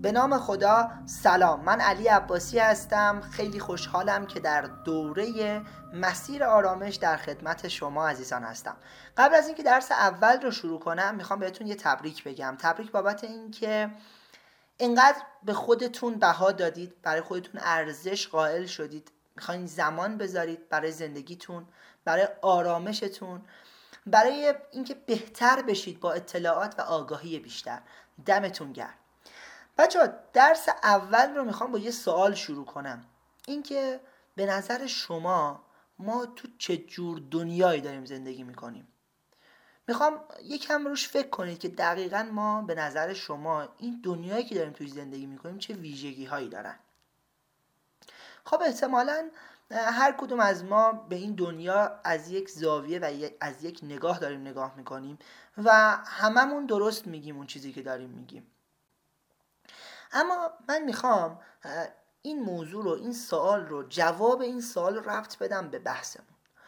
به نام خدا. سلام، من علی عباسی هستم. خیلی خوشحالم که در دوره مسیر آرامش در خدمت شما عزیزان هستم. قبل از اینکه درس اول رو شروع کنم میخوام بهتون یه تبریک بگم. تبریک بابت اینکه اینقدر به خودتون بها دادید، برای خودتون ارزش قائل شدید، میخواین زمان بذارید برای زندگیتون، برای آرامشتون، برای اینکه بهتر بشید با اطلاعات و آگاهی بیشتر. دمتون گرم. بچه‌ها، درس اول رو میخوام با یه سوال شروع کنم. اینکه به نظر شما ما تو چه جور دنیایی داریم زندگی میکنیم؟ میخوام یکم روش فکر کنید که دقیقاً ما به نظر شما این دنیایی که داریم توی زندگی میکنیم چه ویژگی هایی دارن. خب احتمالاً هر کدوم از ما به این دنیا از یک زاویه و از یک نگاه داریم نگاه میکنیم و هممون درست میگیم اون چیزی که داریم میگیم. اما من میخوام این موضوع رو، این سوال رو، جواب این سوال رو ربط بدم به بحثمون.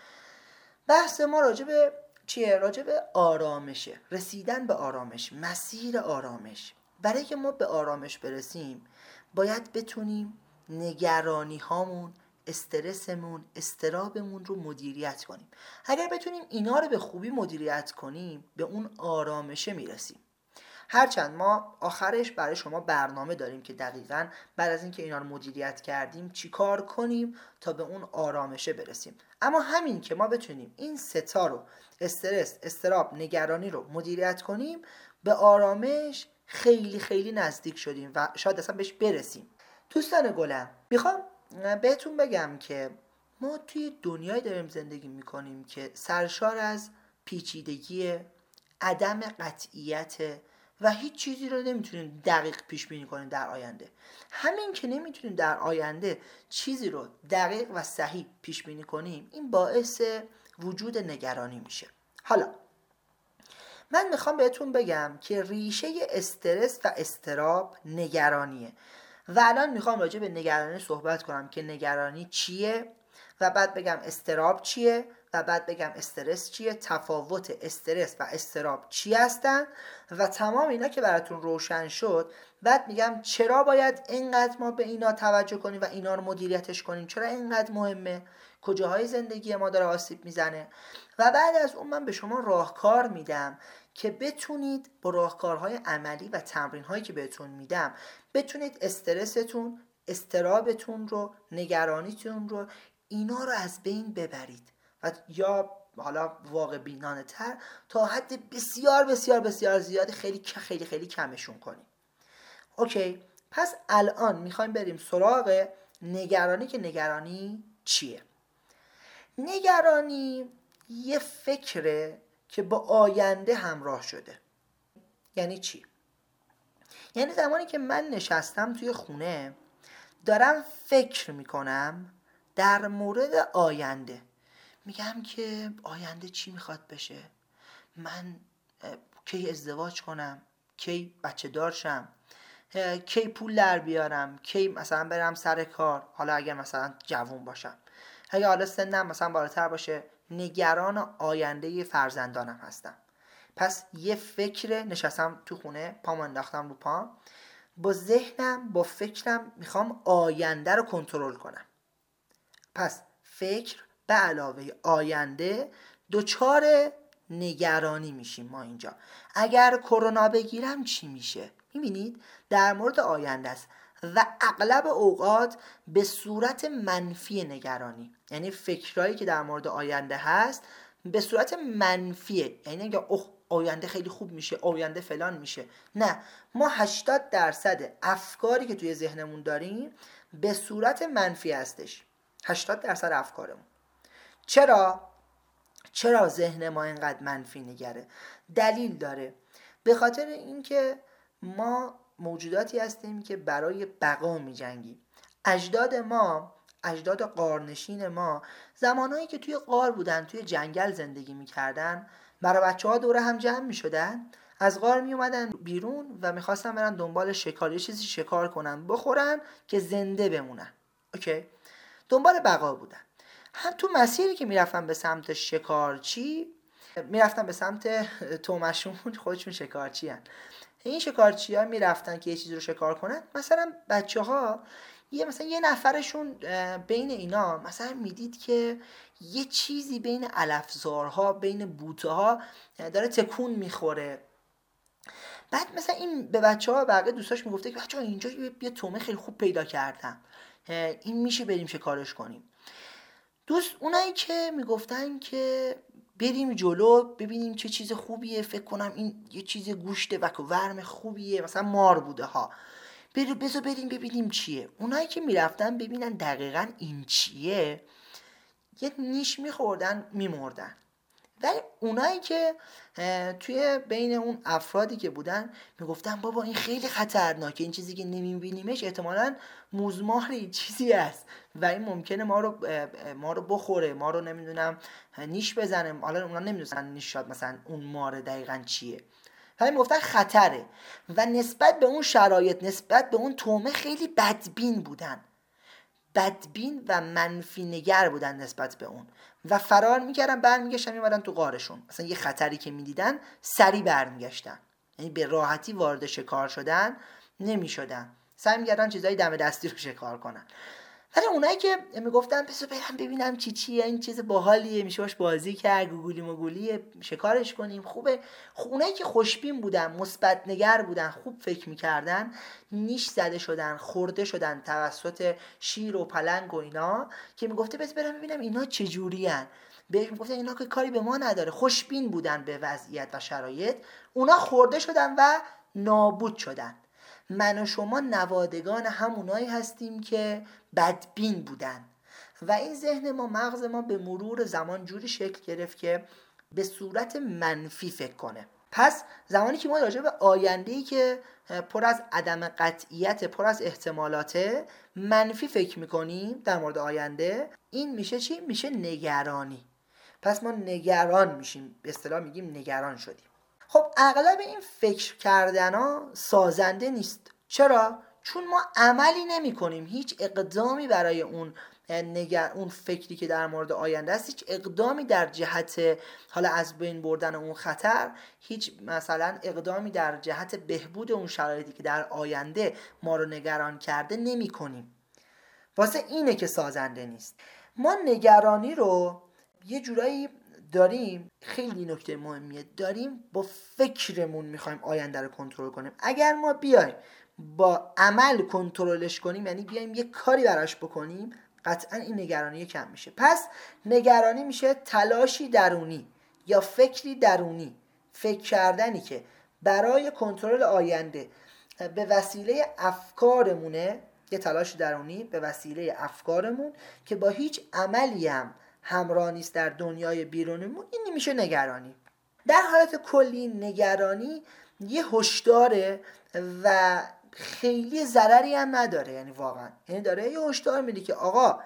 بحث ما راجع به چیه؟ راجع به آرامشه، رسیدن به آرامش، مسیر آرامش. برای که ما به آرامش برسیم باید بتونیم نگرانی هامون، استرسمون، اضطرابمون رو مدیریت کنیم. اگر بتونیم اینا رو به خوبی مدیریت کنیم به اون آرامشه میرسیم. هرچند ما آخرش برای شما برنامه داریم که دقیقاً بعد از اینکه اینا رو مدیریت کردیم چی کار کنیم تا به اون آرامشه برسیم. اما همین که ما بتونیم این ستا رو، استرس، اضطراب، نگرانی رو مدیریت کنیم، به آرامش خیلی خیلی نزدیک شدیم و شاید اصلا بهش برسیم. دوستان گلم، میخوام بهتون بگم که ما توی دنیایی داریم زندگی میکنیم که سرشار از پیچیدگی، عدم قطعیت و هیچ چیزی رو نمیتونیم دقیق پیش بینی کنیم در آینده. همین که نمیتونیم در آینده چیزی رو دقیق و صحیح پیش بینی کنیم، این باعث وجود نگرانی میشه. حالا من میخوام بهتون بگم که ریشه استرس و اضطراب نگرانیه و الان میخوام راجع به نگرانی صحبت کنم که نگرانی چیه و بعد بگم اضطراب چیه و بعد بگم استرس چیه، تفاوت استرس و اضطراب چی هستن و تمام اینا که براتون روشن شد بعد میگم چرا باید اینقدر ما به اینا توجه کنیم و اینا رو مدیریتش کنیم، چرا اینقدر مهمه، کجاهای زندگی ما داره آسیب میزنه و بعد از اون من به شما راهکار میدم که بتونید با راهکارهای عملی و تمرینهایی که بهتون میدم بتونید استرستون، اضطرابتون رو، نگرانیتون رو، اینا رو از بین ببرید و یا حالا واقع بینانه تر تا حد بسیار بسیار بسیار زیاد خیلی خیلی خیلی کمشون کنیم. اوکی، پس الان میخوایم بریم سراغ نگرانی که نگرانی چیه؟ نگرانی یه فکره که با آینده همراه شده. یعنی چی؟ یعنی زمانی که من نشستم توی خونه دارم فکر میکنم در مورد آینده، میگم که آینده چی میخواد بشه، من کی ازدواج کنم، کی بچه دار شم، کی پول در بیارم، کی مثلا برم سر کار، حالا اگر مثلا جوون باشم، اگه حالا سنم مثلا بالاتر باشه نگران آینده فرزندانم هستم. پس یه فکر، نشستم تو خونه، پام انداختم رو پام، با ذهنم با فکرم میخوام آینده رو کنترل کنم. پس فکر به علاوه آینده دچار نگرانی میشیم ما اینجا. اگر کرونا بگیرم چی میشه؟ میبینید در مورد آینده است و اغلب اوقات به صورت منفی نگرانی، یعنی فکرایی که در مورد آینده هست به صورت منفیه، یعنی اینکه اوه آینده خیلی خوب میشه، آینده فلان میشه. نه، ما 80% افکاری که توی ذهنمون داریم به صورت منفی هستش. 80% افکارمون. چرا ذهن ما اینقدر منفی نگره؟ دلیل داره. به خاطر اینکه ما موجوداتی هستیم که برای بقا می جنگیم. اجداد غارنشین ما زمانهایی که توی غار بودن، توی جنگل زندگی می کردن، برای بچه ها دوره هم جمع می شدن، از غار می اومدن بیرون و می خواستن برن دنبال شکار، یه چیزی شکار کنن بخورن که زنده بمونن. اوکی؟ دنبال بقا بودن. هم تو مسیری که میرفتن به سمت شکارچی، میرفتن به سمت تومشون، خودشون شکارچی هن، این شکارچی‌ها میرفتن که یه چیزی رو شکار کنن. مثلا بچه‌ها مثلا یه نفرشون بین اینا مثلا میدید که یه چیزی بین علفزارها، بین بوته‌ها داره تکون میخوره. بعد مثلا این به بچه‌ها بقیه دوستاش میگفته که بچه‌ها اینجا یه تومه خیلی خوب پیدا کردم، این میشه بریم شکارش کنیم. اونایی که میگفتن که بریم جلو ببینیم چه چیز خوبیه، فکر کنم این یه چیز گوشت وک و ورم خوبیه، مثلا مار بوده ها، بذار بریم ببینیم چیه. اونایی که میرفتن ببینن دقیقاً این چیه، یه نیش میخوردن میمردن. ولی اونایی که توی بین اون افرادی که بودن میگفتن بابا این خیلی خطرناکه، این چیزی که نمیبینیمش احتمالاً موزماری چیزی است و این ممکنه ما رو بخوره، ما رو نمیدونم نیش بزنه. حالا اونا نمیدونن نیش شاد مثلا اون مار دقیقاً چیه، ولی میگفتن خطره و نسبت به اون شرایط، نسبت به اون تومه خیلی بدبین بودن، بدبین و منفی نگر بودن نسبت به اون و فرار میکردن، برمیگشتن میمدن تو غارشون. مثلا یه خطری که میدیدن سریع برمیگشتن، یعنی به راحتی وارد شکار شدن نمیشدن، سعی میکردن چیزای دم دستی رو شکار کنن. ولی اونایی که میگفتن بذار برم ببینم چیه، این چیز باحالیه، میشه باش بازی کرد، گوگولی مگولیه، شکارش کنیم، خوبه. اونایی که خوشبین بودن، مثبت نگر بودن، خوب فکر میکردن، نیش زده شدن، خورده شدن توسط شیر و پلنگ و اینا که میگفته بذار برم ببینم اینا چجورین. بهش میگفتن اینا که کاری به ما نداره، خوشبین بودن به وضعیت و شرایط، اونا خورده شدن و نابود شدن. من و شما نوادگان همونایی هستیم که بدبین بودن و این ذهن ما، مغز ما به مرور زمان جوری شکل گرفت که به صورت منفی فکر کنه. پس زمانی که ما راجع به آینده‌ای که پر از عدم قطعیت، پر از احتمالات، منفی فکر میکنیم در مورد آینده، این میشه چی؟ میشه نگرانی. پس ما نگران میشیم، به اصطلاح میگیم نگران شدیم. خب اغلب این فکر کردن ها سازنده نیست. چرا؟ چون ما عملی نمی کنیم، هیچ اقدامی برای اون فکری که در مورد آینده است، هیچ اقدامی در جهت حالا از بین بردن اون خطر، هیچ مثلا اقدامی در جهت بهبود اون شرایطی که در آینده ما رو نگران کرده نمی کنیم. واسه اینه که سازنده نیست. ما نگرانی رو یه جورایی داریم، خیلی نکته مهمیه، داریم با فکرمون میخوایم آینده رو کنترل کنیم. اگر ما بیایم با عمل کنترلش کنیم، یعنی بیایم یه کاری براش بکنیم، قطعا این نگرانی کم میشه. پس نگرانی میشه تلاشی درونی یا فکری درونی، فکر کردنی که برای کنترل آینده به وسیله افکارمونه، یه تلاش درونی به وسیله افکارمون که با هیچ عملی هم همراه نیست در دنیای بیرونمون، این میشه نگرانی. در حالت کلی نگرانی یه هشداره و خیلی ضرری هم نداره، یعنی واقعا یعنی داره یه هشدار میده که آقا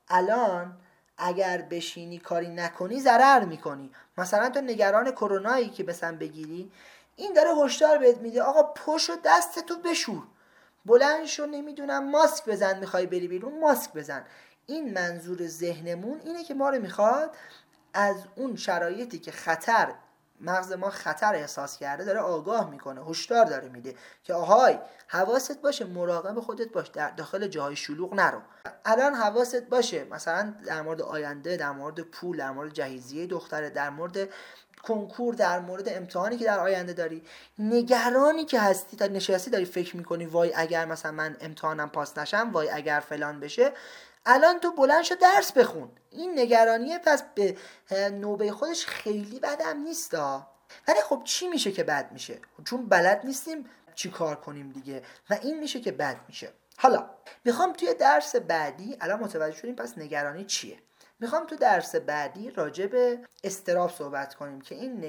الان اگر بشینی کاری نکنی ضرر میکنی. مثلا تو نگران کرونایی که مثلا بگیری، این داره هشدار بهت میده آقا پشت و دستتو بشور، بلند شو، نمیدونم ماسک بزن، میخوای بری بیرون ماسک بزن. این منظور ذهنمون اینه که ما رو میخواد از اون شرایطی که خطر، مغز ما خطر احساس کرده، داره آگاه میکنه، هشدار داره میده که آهای حواست باشه، مراقب خودت باش، در داخل جاهای شلوغ نرو. الان حواست باشه مثلا در مورد آینده، در مورد پول، در مورد جهیزیه دختره، در مورد کنکور، در مورد امتحانی که در آینده داری، نگرانی که هستی، تا نشستی داری فکر میکنی وای اگر مثلا من امتحانم پاس نشم، وای اگر فلان بشه، الان تو بلند شو درس بخون. این نگرانیه، پس به نوبه خودش خیلی بدم نیستا. ولی خب چی میشه که بد میشه؟ چون بلد نیستیم چی کار کنیم دیگه و این میشه که بد میشه. حالا میخوام توی درس بعدی، الان متوجه شدیم پس نگرانی چیه، میخوام تو درس بعدی راجع به اضطراب صحبت کنیم که این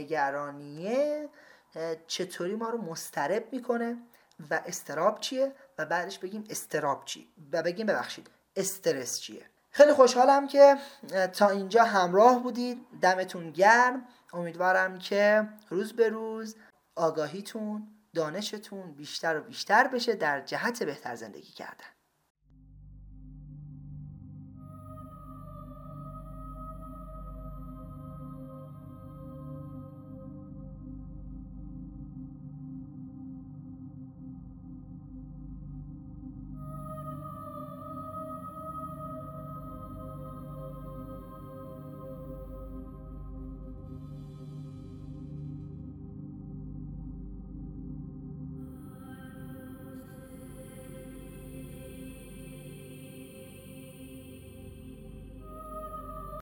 نگرانیه چطوری ما رو مضطرب میکنه و اضطراب چیه و بعدش بگیم اضطراب چی و بگیم استرس چیه. خیلی خوشحالم که تا اینجا همراه بودید، دمتون گرم. امیدوارم که روز به روز آگاهیتون، دانشتون بیشتر و بیشتر بشه در جهت بهتر زندگی کردن.